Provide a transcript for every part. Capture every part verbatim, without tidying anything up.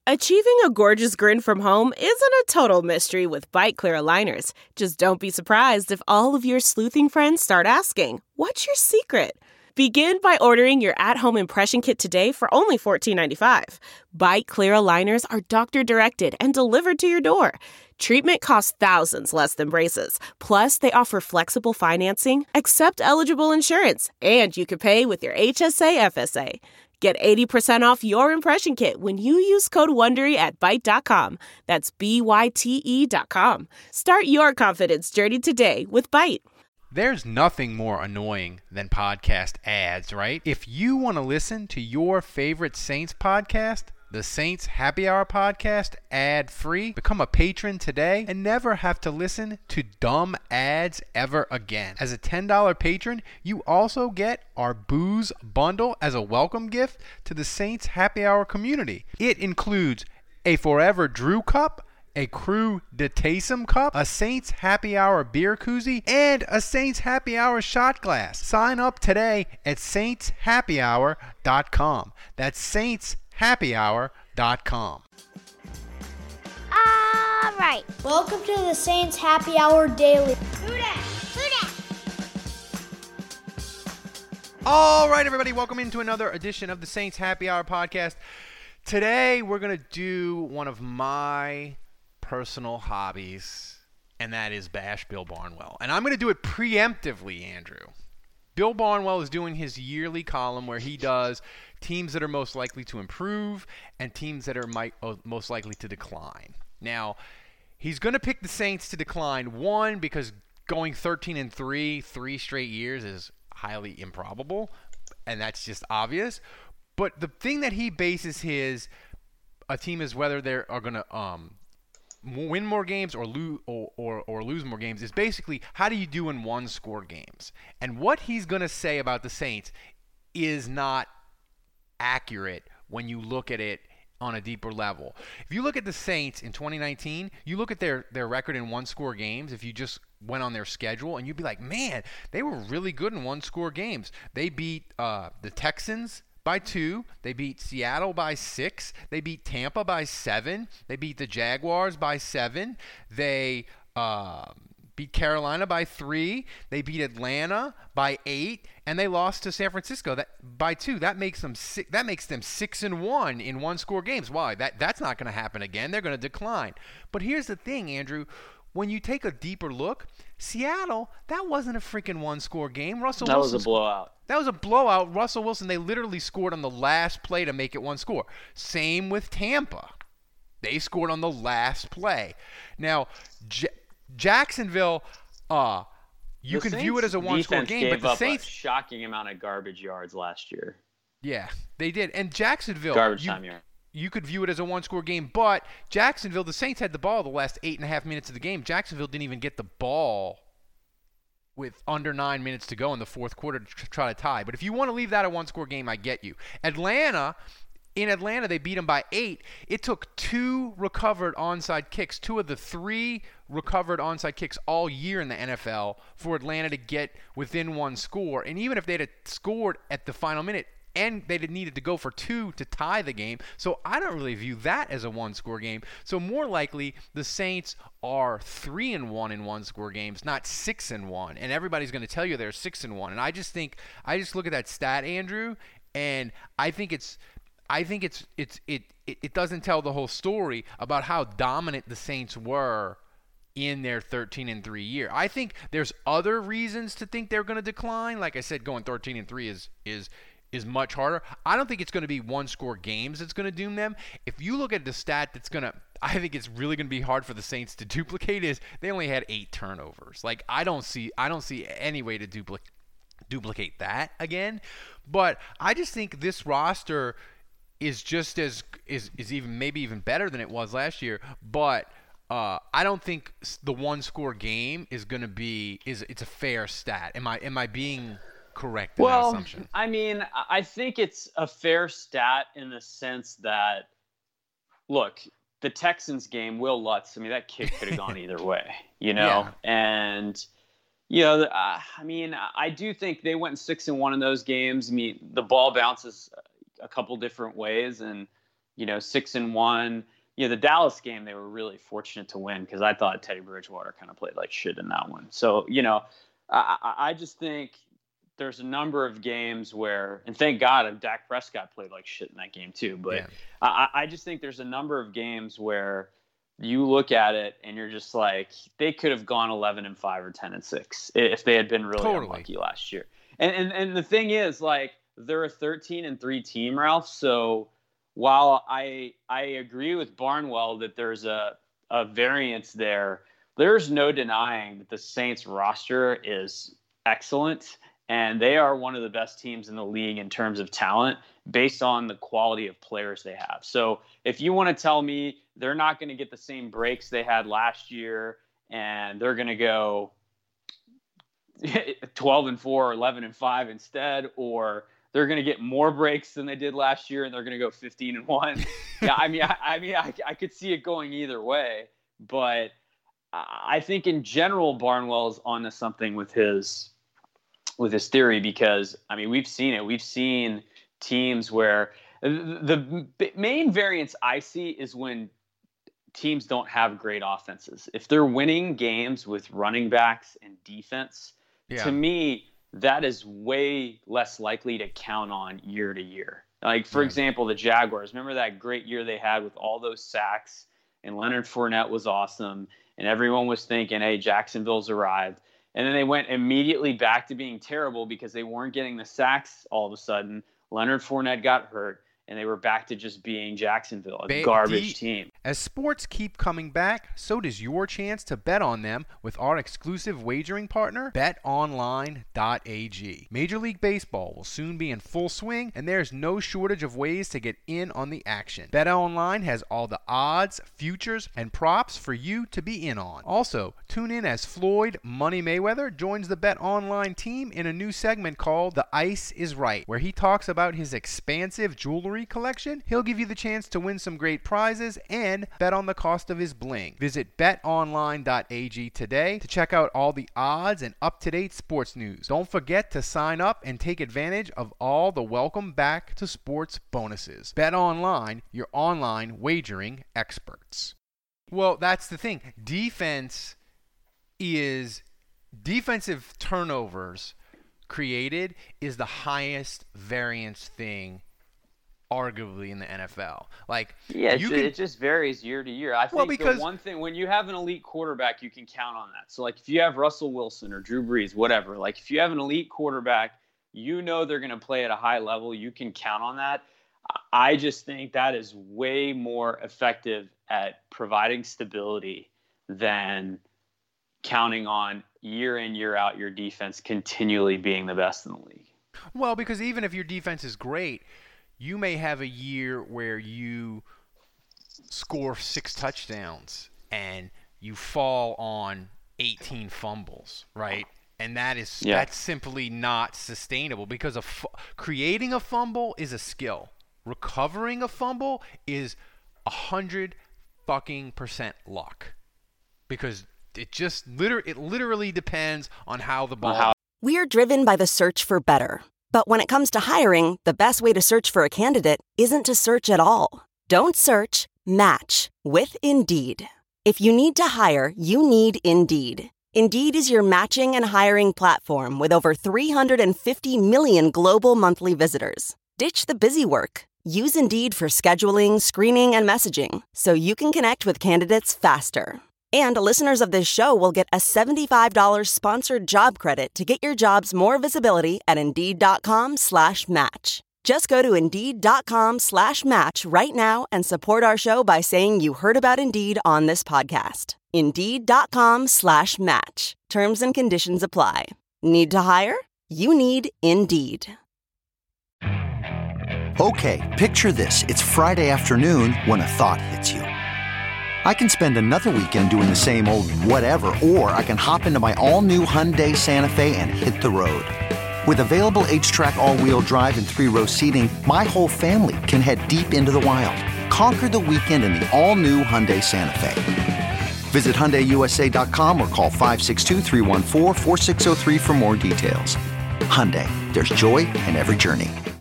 Achieving a gorgeous grin from home isn't a total mystery with Byte Clear aligners. Just don't be surprised if all of your sleuthing friends start asking, "What's your secret?" Begin by ordering your at-home impression kit today for only fourteen ninety-five. Byte Clear aligners are doctor-directed and delivered to your door. Treatment costs thousands less than braces. Plus, they offer flexible financing, accept eligible insurance, and you can pay with your H S A F S A. Get eighty percent off your impression kit when you use code WONDERY at Byte dot com. That's B Y T E dot com. Start your confidence journey today with Byte. There's nothing more annoying than podcast ads, right? If you want to listen to your favorite Saints podcast, the Saints Happy Hour podcast, ad-free, become a patron today and never have to listen to dumb ads ever again. As a ten dollars patron, you also get our booze bundle as a welcome gift to the Saints Happy Hour community. It includes a Forever Drew cup, a Crew de Taysom cup, a Saints Happy Hour beer koozie, and a Saints Happy Hour shot glass. Sign up today at saints happy hour dot com. That's saints happy hour dot com. All right. Welcome to the Saints Happy Hour Daily. Who dat? Who dat? All right, everybody, welcome into another edition of the Saints Happy Hour podcast. Today, we're going to do one of my personal hobbies, and that is bash Bill Barnwell. And I'm going to do it preemptively, Andrew. Bill Barnwell is doing his yearly column where he does teams that are most likely to improve and teams that are might, uh, most likely to decline. Now, he's going to pick the Saints to decline, one, because going thirteen and three, three straight years is highly improbable, and that's just obvious. But the thing that he bases his a team is whether they are going to um, win more games or lose or, or, or lose more games is basically how do you do in one-score games. And what he's going to say about the Saints is not accurate when you look at it on a deeper level. If you look at the Saints in twenty nineteen, you look at their, their record in one-score games, if you just went on their schedule, and you'd be like, man, they were really good in one-score games. They beat uh, the Texans by two. They beat Seattle by six. They beat Tampa by seven. They beat the Jaguars by seven. They uh, beat Carolina by three. They beat Atlanta by eight, and they lost to San Francisco that by two. That makes them six, that makes them six and one in one-score games. Why? That that's not going to happen again. They're going to decline. But here's the thing, Andrew. When you take a deeper look, Seattle, that wasn't a freaking one-score game. Russell That Wilson was a blowout. That was a blowout. Russell Wilson, they literally scored on the last play to make it one score. Same with Tampa. They scored on the last play. Now, J- Jacksonville, uh, you The can view it as a one-score defense game, but gave the up Saints, a shocking amount of garbage yards last year. yeah, they did. And Jacksonville, Garbage you, time yard. you could view it as a one-score game, but Jacksonville, the Saints had the ball the last eight and a half minutes of the game. Jacksonville didn't even get the ball with under nine minutes to go in the fourth quarter to try to tie. But if you want to leave that a one-score game, I get you. Atlanta, in Atlanta, they beat them by eight. It took two recovered onside kicks, two of the three recovered onside kicks all year in the N F L for Atlanta to get within one score. And even if they'd have scored at the final minute, and they needed to go for two to tie the game. So I don't really view that as a one-score game. So more likely, the Saints are three and one in one-score games, not six and one. And everybody's going to tell you they're six and one. And I just think I just look at that stat, Andrew, and I think it's I think it's it's it it, it doesn't tell the whole story about how dominant the Saints were in their thirteen and three year. I think there's other reasons to think they're going to decline. Like I said, going thirteen and three is is is much harder. I don't think it's going to be one-score games that's going to doom them. If you look at the stat that's going to, I think it's really going to be hard for the Saints to duplicate is they only had eight turnovers. Like I don't see, I don't see any way to duplicate duplicate that again. But I just think this roster is just as is is even maybe even better than it was last year. But uh, I don't think the one-score game is going to be is it's a fair stat. Am I am I being correct in well, that assumption? I mean, I think it's a fair stat in the sense that, look, the Texans game, Will Lutz, I mean, that kick could have gone either way, you know? Yeah. And, you know, uh, I mean, I do think they went six and one in those games. I mean, the ball bounces a couple different ways, and you know, six and one. You know, the Dallas game, they were really fortunate to win because I thought Teddy Bridgewater kind of played like shit in that one. So, you know, I, I just think there's a number of games where, and thank God Dak Prescott played like shit in that game too. But yeah. I, I just think there's a number of games where you look at it and you're just like, they could have gone eleven and five or ten and six if they had been really totally. unlucky last year. And, and and the thing is, like, they're a thirteen and three team, Ralph. So while I I agree with Barnwell that there's a, a variance there, there's no denying that the Saints roster is excellent. And they are one of the best teams in the league in terms of talent based on the quality of players they have. So if you want to tell me they're not going to get the same breaks they had last year and they're going to go twelve and four or eleven and five instead, or they're going to get more breaks than they did last year and they're going to go fifteen and one. Yeah, I mean, I, I mean, I, I could see it going either way, but I think in general, Barnwell's onto something with his with his theory, because I mean, we've seen it. We've seen teams where the, the main variance I see is when teams don't have great offenses. If they're winning games with running backs and defense, yeah. to me, that is way less likely to count on year to year. Like, for yeah. example, the Jaguars, remember that great year they had with all those sacks and Leonard Fournette was awesome and everyone was thinking, hey, Jacksonville's arrived. And then they went immediately back to being terrible because they weren't getting the sacks all of a sudden. Leonard Fournette got hurt, and they were back to just being Jacksonville, a ba- garbage D- team. As sports keep coming back, so does your chance to bet on them with our exclusive wagering partner, bet online dot a g. Major League Baseball will soon be in full swing, and there's no shortage of ways to get in on the action. BetOnline has all the odds, futures, and props for you to be in on. Also, tune in as Floyd Money Mayweather joins the BetOnline team in a new segment called The Ice is Right, where he talks about his expansive jewelry collection. He'll give you the chance to win some great prizes and bet on the cost of his bling. Visit bet online dot a g today to check out all the odds and up-to-date sports news. Don't forget to sign up and take advantage of all the welcome back to sports bonuses. BetOnline, your online wagering experts. Well, that's the thing. Defense is defensive turnovers created is the highest variance thing arguably in the N F L. Like, yeah, you it, can, it just varies year to year. I think well, because, the one thing, when you have an elite quarterback, you can count on that. So, like, if you have Russell Wilson or Drew Brees, whatever, like, if you have an elite quarterback, you know they're going to play at a high level. You can count on that. I just think that is way more effective at providing stability than counting on year in, year out your defense continually being the best in the league. Well, because even if your defense is great, you may have a year where you score six touchdowns and you fall on eighteen fumbles, right? And that is yeah. that's simply not sustainable, because a fu- creating a fumble is a skill. Recovering a fumble is a hundred fucking percent luck, because it just liter- it literally depends on how the ball. How- We're driven by the search for better. But when it comes to hiring, the best way to search for a candidate isn't to search at all. Don't search, match with Indeed. If you need to hire, you need Indeed. Indeed is your matching and hiring platform with over three hundred fifty million global monthly visitors. Ditch the busy work. Use Indeed for scheduling, screening, and messaging so you can connect with candidates faster. And listeners of this show will get a seventy-five dollars sponsored job credit to get your jobs more visibility at Indeed.com slash match. Just go to Indeed.com slash match right now and support our show by saying you heard about Indeed on this podcast. Indeed.com slash match. Terms and conditions apply. Need to hire? You need Indeed. Okay, picture this. It's Friday afternoon when a thought hits you. I can spend another weekend doing the same old whatever, or I can hop into my all-new Hyundai Santa Fe and hit the road. With available H-Track all-wheel drive and three-row seating, my whole family can head deep into the wild. Conquer the weekend in the all-new Hyundai Santa Fe. Visit Hyundai U S A dot com or call five six two, three one four, four six zero three for more details. Hyundai, there's joy in every journey.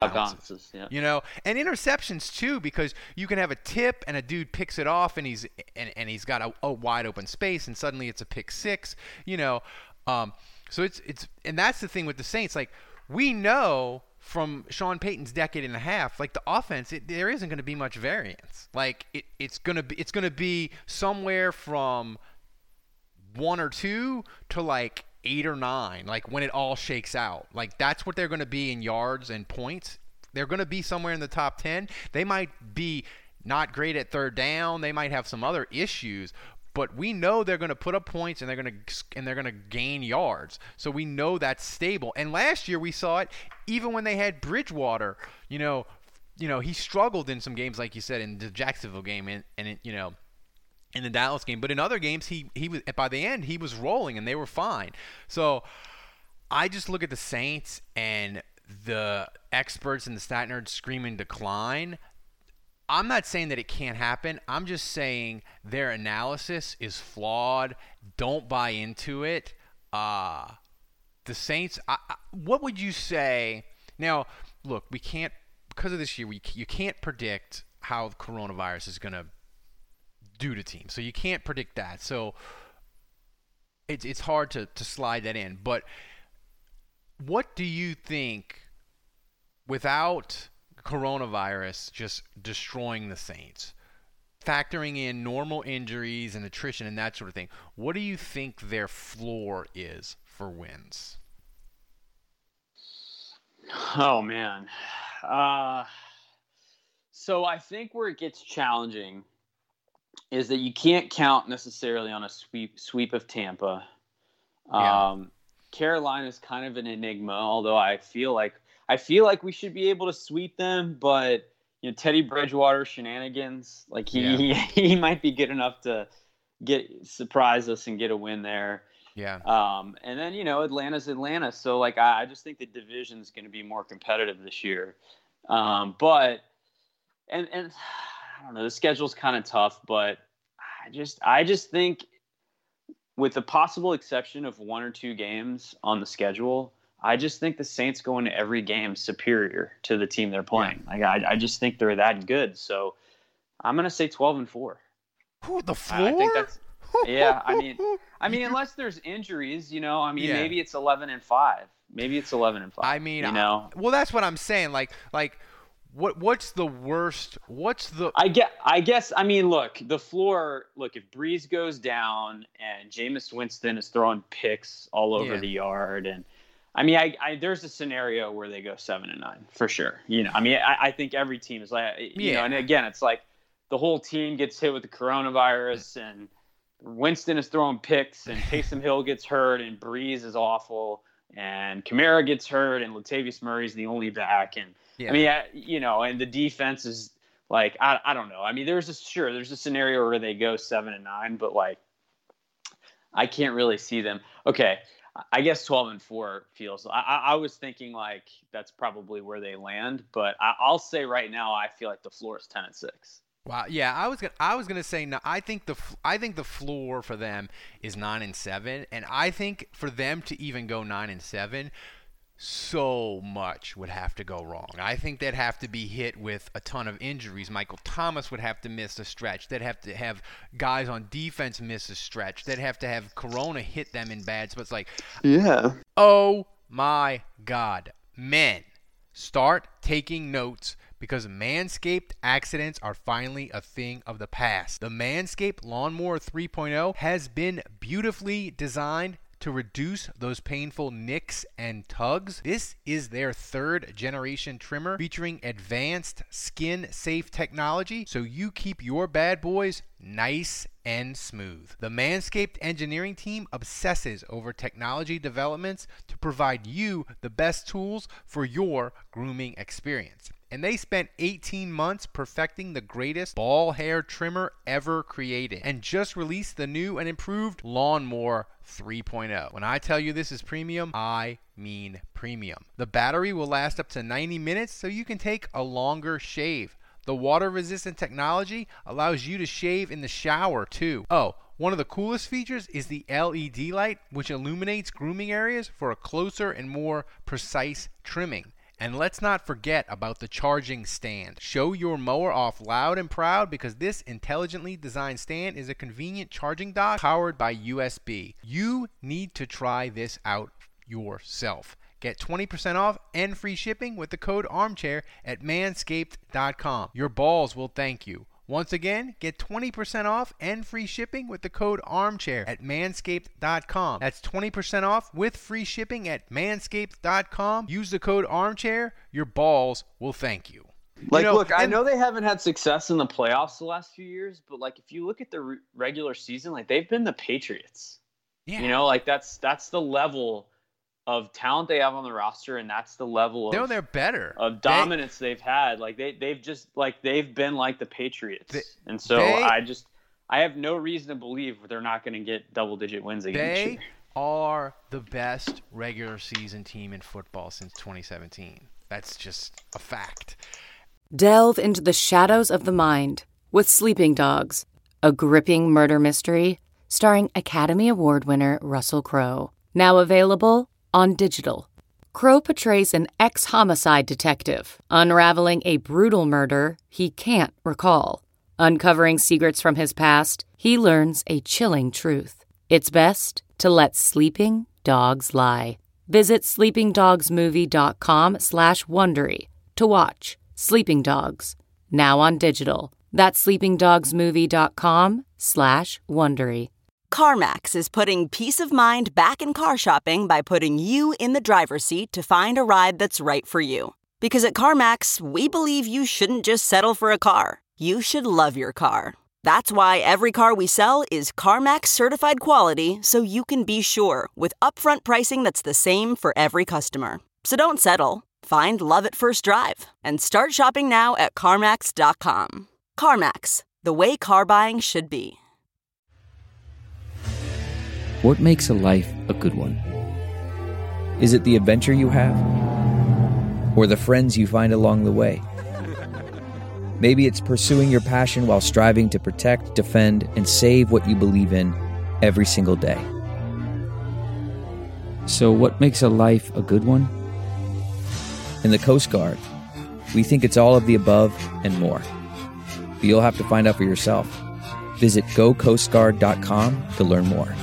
bounces. bounces yeah. You know, and interceptions too, because you can have a tip and a dude picks it off and he's and, and he's got a, a wide open space and suddenly it's a pick six. You know, um, so it's it's and that's the thing with the Saints. Like, we know from Sean Payton's decade and a half, like the offense, it, there isn't going to be much variance. Like it, it's going to be it's going to be somewhere from one or two to like eight or nine, like when it all shakes out. Like that's what they're going to be in yards and points. They're going to be somewhere in the top ten. They might be not great at third down. They might have some other issues, but we know they're going to put up points and they're going to and they're going to gain yards. So we know that's stable. And last year we saw it even when they had Bridgewater. You know, you know he struggled in some games, like you said, in the Jacksonville game and and it, you know. in the Dallas game, but in other games, he he was by the end he was rolling and they were fine. So I just look at the Saints and the experts and the stat nerds screaming decline. I'm not saying that it can't happen. I'm just saying their analysis is flawed. Don't buy into it. Uh, the Saints. I, I, what would you say? Now, look, we can't because of this year. We you can't predict how the coronavirus is going to do to teams. So you can't predict that. So it's it's hard to, to slide that in. But what do you think, without coronavirus just destroying the Saints, factoring in normal injuries and attrition and that sort of thing, what do you think their floor is for wins? Oh, man. Uh, so I think where it gets challenging is that you can't count necessarily on a sweep sweep of Tampa. Yeah. Um, Carolina is kind of an enigma, although I feel like I feel like we should be able to sweep them. But you know, Teddy Bridgewater shenanigans, like he Yeah. he, he might be good enough to get surprise us and get a win there. Yeah. Um, and then you know, Atlanta's Atlanta, so like I, I just think the division is going to be more competitive this year. Um, but and and. I don't know. The schedule's kind of tough, but I just I just think, with the possible exception of one or two games on the schedule, I just think the Saints go into every game superior to the team they're playing. Like I, I just think they're that good. So I'm gonna say twelve and four. Who the floor? I, I think that's yeah. I mean, I mean, unless there's injuries, you know. I mean, Yeah. maybe it's eleven and five. Maybe it's eleven and five. I mean, you know. I, well, that's what I'm saying. Like, like, what, what's the worst? What's the? I get. I guess. I mean, look, the floor. Look, if Breeze goes down and Jameis Winston is throwing picks all over Yeah. the yard, and I mean, I, I there's a scenario where they go seven and nine for sure. You know, I mean, I, I think every team is like, you Yeah. know, and again, it's like the whole team gets hit with the coronavirus, and Winston is throwing picks, and Taysom Hill gets hurt, and Breeze is awful, and Kamara gets hurt, and Latavius Murray's the only back, and Yeah. I mean, I, you know, and the defense is like, I, I don't know. I mean, there's a sure there's a scenario where they go seven and nine, but like, I can't really see them. Okay, I guess twelve and four feels. I, I, I was thinking like that's probably where they land, but I, I'll say right now, I feel like the floor is ten and six. Wow. Yeah, I was gonna. I was gonna say. No, I think the. I think the floor for them is nine and seven, and I think for them to even go nine and seven, so much would have to go wrong. I think they'd have to be hit with a ton of injuries. Michael Thomas would have to miss a stretch. They'd have to have guys on defense miss a stretch. They'd have to have Corona hit them in bad spots. Like, Yeah. oh my God, men, start taking notes. Because Manscaped accidents are finally a thing of the past. The Manscaped Lawnmower three point oh has been beautifully designed to reduce those painful nicks and tugs. This is their third generation trimmer featuring advanced skin safe technology so you keep your bad boys nice and smooth. The Manscaped engineering team obsesses over technology developments to provide you the best tools for your grooming experience. And they spent eighteen months perfecting the greatest ball hair trimmer ever created and just released the new and improved Lawnmower three point oh. When I tell you this is premium, I mean premium. The battery will last up to ninety minutes so you can take a longer shave. The water-resistant technology allows you to shave in the shower too. Oh, one of the coolest features is the L E D light, which illuminates grooming areas for a closer and more precise trimming. And let's not forget about the charging stand. Show your mower off loud and proud because this intelligently designed stand is a convenient charging dock powered by U S B. You need to try this out yourself. Get twenty percent off and free shipping with the code armchair at manscaped dot com. Your balls will thank you. Once again, get twenty percent off and free shipping with the code armchair at manscaped dot com. That's twenty percent off with free shipping at manscaped dot com. Use the code armchair. Your balls will thank you. Like, you know, look, I and- know they haven't had success in the playoffs the last few years, but like if you look at the re- regular season, like they've been the Patriots. Yeah. You know, like that's that's the level of talent they have on the roster, and that's the level of No, they're better. of dominance they, they've had. Like they they've just like they've been like the Patriots, they, and so they, I just I have no reason to believe they're not going to get double digit wins again. They this year. are the best regular season team in football since twenty seventeen. That's just a fact. Delve into the shadows of the mind with Sleeping Dogs, a gripping murder mystery starring Academy Award winner Russell Crowe. Now available on digital. Crowe portrays an ex-homicide detective unraveling a brutal murder he can't recall. Uncovering secrets from his past, he learns a chilling truth. It's best to let sleeping dogs lie. Visit sleepingdogsmovie.com slash Wondery to watch Sleeping Dogs, now on digital. That's sleepingdogsmovie.com slash Wondery. CarMax is putting peace of mind back in car shopping by putting you in the driver's seat to find a ride that's right for you. Because at CarMax, we believe you shouldn't just settle for a car. You should love your car. That's why every car we sell is CarMax certified quality, so you can be sure with upfront pricing that's the same for every customer. So don't settle. Find love at first drive and start shopping now at CarMax dot com. CarMax, the way car buying should be. What makes a life a good one? Is it the adventure you have? Or the friends you find along the way? Maybe it's pursuing your passion while striving to protect, defend, and save what you believe in every single day. So what makes a life a good one? In the Coast Guard, we think it's all of the above and more. But you'll have to find out for yourself. Visit go coast guard dot com to learn more.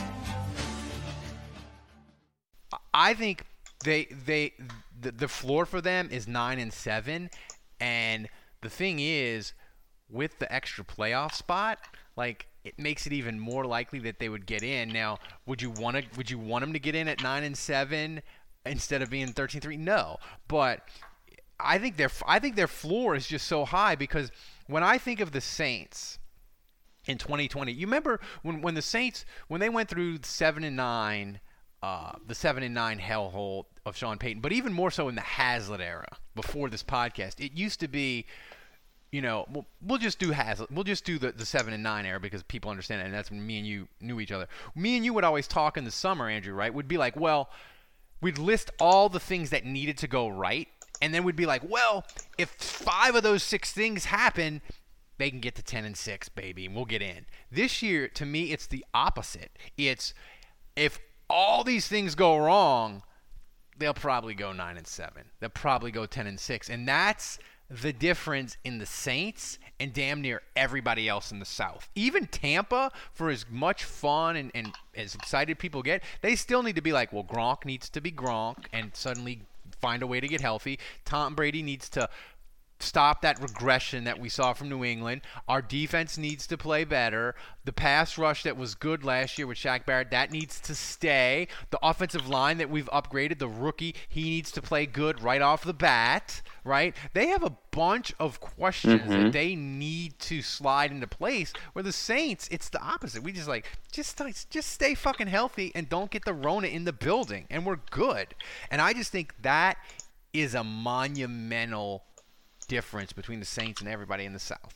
I think they they the, the floor for them is nine and seven, and the thing is, with the extra playoff spot, like it makes it even more likely that they would get in. Now, would you want to would you want them to get in at nine and seven instead of being thirteen three? No, but I think their I think their floor is just so high because when I think of the Saints in twenty twenty, you remember when when the Saints when they went through seven and nine. Uh, the seven and nine hellhole of Sean Payton, but even more so in the Hazlitt era before this podcast. It used to be, you know, we'll, we'll just do Hazlitt. We'll just do the, the seven and nine era because people understand it, and that's when me and you knew each other. Me and you would always talk in the summer, Andrew, right? We'd be like, well, we'd list all the things that needed to go right, and then we'd be like, well, if five of those six things happen, they can get to ten and six, baby, and we'll get in. This year, to me, it's the opposite. It's if all these things go wrong, they'll probably go nine and seven. They'll probably go ten and six, and that's the difference in the Saints and damn near everybody else in the South. Even Tampa, for as much fun and, and as excited people get, they still need to be like, well, Gronk needs to be Gronk and suddenly find a way to get healthy. Tom Brady needs to stop that regression that we saw from New England. Our defense needs to play better. The pass rush that was good last year with Shaq Barrett, that needs to stay. The offensive line that we've upgraded, the rookie, he needs to play good right off the bat, right? They have a bunch of questions mm-hmm. that they need to slide into place, where the Saints, it's the opposite. We just like, just, just stay fucking healthy and don't get the Rona in the building, and we're good. And I just think that is a monumental difference between the Saints and everybody in the South.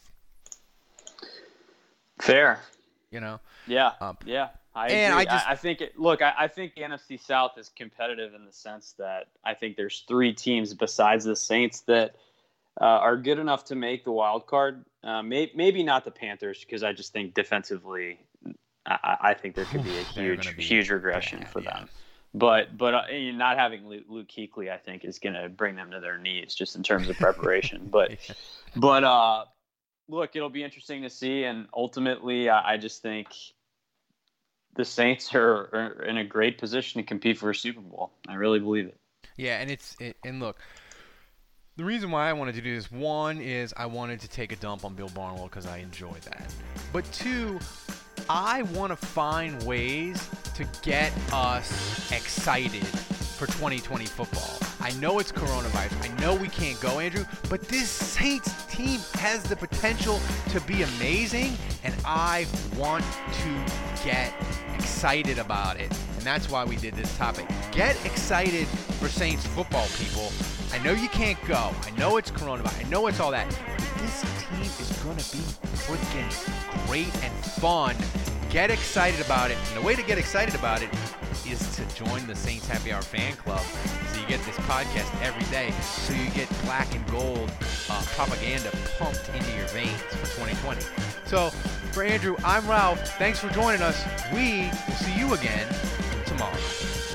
Fair. You know? Yeah. Um, yeah. I and agree. I, just, I, I think it, look, I, I think the N F C South is competitive in the sense that I think there's three teams besides the Saints that uh, are good enough to make the wild card. Uh, may, maybe not the Panthers, because I just think defensively, I, I think there could be a huge, be, huge regression yeah, for yeah. them. But but uh, not having Luke, Luke Kuechly, I think, is going to bring them to their knees just in terms of preparation. but but uh, look, it'll be interesting to see. And ultimately, I, I just think the Saints are, are in a great position to compete for a Super Bowl. I really believe it. Yeah, and it's it, and look, the reason why I wanted to do this, one is I wanted to take a dump on Bill Barnwell because I enjoy that. But two, I want to find ways to get us excited for twenty twenty football. I know it's coronavirus. I know we can't go, Andrew, but this Saints team has the potential to be amazing, and I want to get excited about it. And that's why we did this topic. Get excited for Saints football, people. I know you can't go. I know it's coronavirus. I know it's all that. But this team is going to be freaking great and fun. Get excited about it. And the way to get excited about it is to join the Saints Happy Hour fan club. So you get this podcast every day. So you get black and gold uh, propaganda pumped into your veins for twenty twenty. So for Andrew, I'm Ralph. Thanks for joining us. We will see you again tomorrow.